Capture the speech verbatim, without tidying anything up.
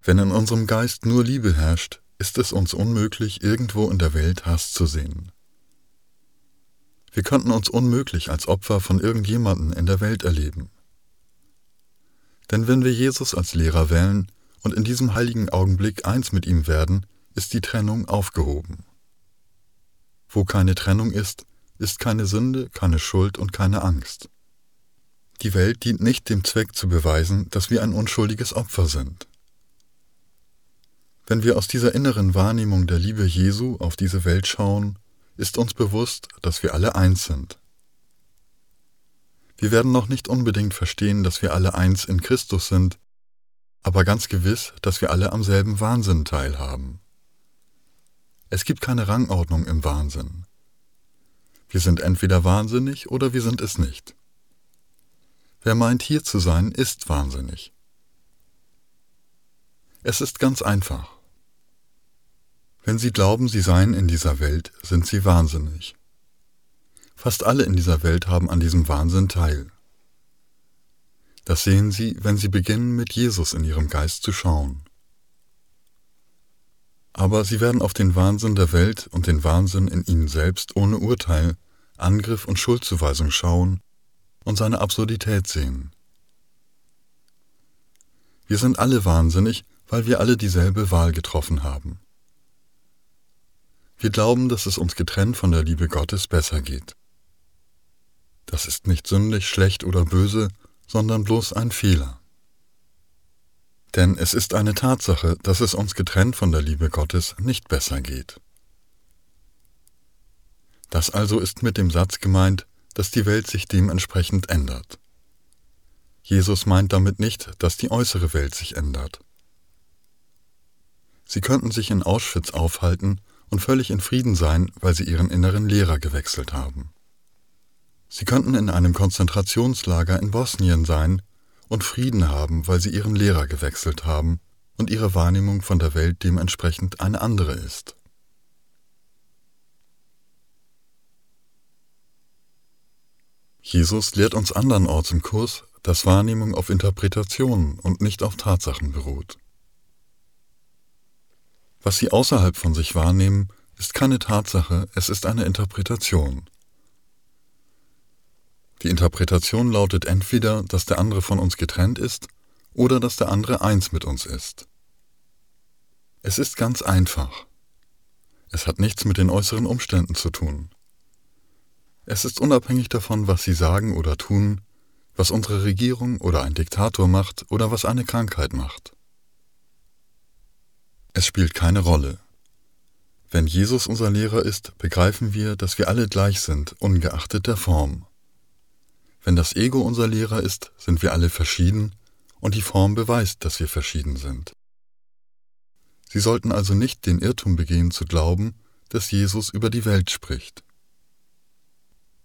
Wenn in unserem Geist nur Liebe herrscht, ist es uns unmöglich, irgendwo in der Welt Hass zu sehen. Wir könnten uns unmöglich als Opfer von irgendjemandem in der Welt erleben. Denn wenn wir Jesus als Lehrer wählen und in diesem heiligen Augenblick eins mit ihm werden, ist die Trennung aufgehoben. Wo keine Trennung ist, ist keine Sünde, keine Schuld und keine Angst. Die Welt dient nicht dem Zweck zu beweisen, dass wir ein unschuldiges Opfer sind. Wenn wir aus dieser inneren Wahrnehmung der Liebe Jesu auf diese Welt schauen, ist uns bewusst, dass wir alle eins sind. Wir werden noch nicht unbedingt verstehen, dass wir alle eins in Christus sind, aber ganz gewiss, dass wir alle am selben Wahnsinn teilhaben. Es gibt keine Rangordnung im Wahnsinn. Wir sind entweder wahnsinnig oder wir sind es nicht. Wer meint, hier zu sein, ist wahnsinnig. Es ist ganz einfach. Wenn Sie glauben, Sie seien in dieser Welt, sind Sie wahnsinnig. Fast alle in dieser Welt haben an diesem Wahnsinn teil. Das sehen Sie, wenn Sie beginnen, mit Jesus in Ihrem Geist zu schauen. Aber Sie werden auf den Wahnsinn der Welt und den Wahnsinn in Ihnen selbst ohne Urteil, Angriff und Schuldzuweisung schauen und seine Absurdität sehen. Wir sind alle wahnsinnig, weil wir alle dieselbe Wahl getroffen haben. Wir glauben, dass es uns getrennt von der Liebe Gottes besser geht. Das ist nicht sündig, schlecht oder böse, sondern bloß ein Fehler. Denn es ist eine Tatsache, dass es uns getrennt von der Liebe Gottes nicht besser geht. Das also ist mit dem Satz gemeint, dass die Welt sich dementsprechend ändert. Jesus meint damit nicht, dass die äußere Welt sich ändert. Sie könnten sich in Auschwitz aufhalten und völlig in Frieden sein, weil sie ihren inneren Lehrer gewechselt haben. Sie könnten in einem Konzentrationslager in Bosnien sein und Frieden haben, weil sie ihren Lehrer gewechselt haben und ihre Wahrnehmung von der Welt dementsprechend eine andere ist. Jesus lehrt uns andernorts im Kurs, dass Wahrnehmung auf Interpretationen und nicht auf Tatsachen beruht. Was Sie außerhalb von sich wahrnehmen, ist keine Tatsache, es ist eine Interpretation. Die Interpretation lautet entweder, dass der andere von uns getrennt ist oder dass der andere eins mit uns ist. Es ist ganz einfach. Es hat nichts mit den äußeren Umständen zu tun. Es ist unabhängig davon, was Sie sagen oder tun, was unsere Regierung oder ein Diktator macht oder was eine Krankheit macht. Es spielt keine Rolle. Wenn Jesus unser Lehrer ist, begreifen wir, dass wir alle gleich sind, ungeachtet der Form. Wenn das Ego unser Lehrer ist, sind wir alle verschieden und die Form beweist, dass wir verschieden sind. Sie sollten also nicht den Irrtum begehen zu glauben, dass Jesus über die Welt spricht.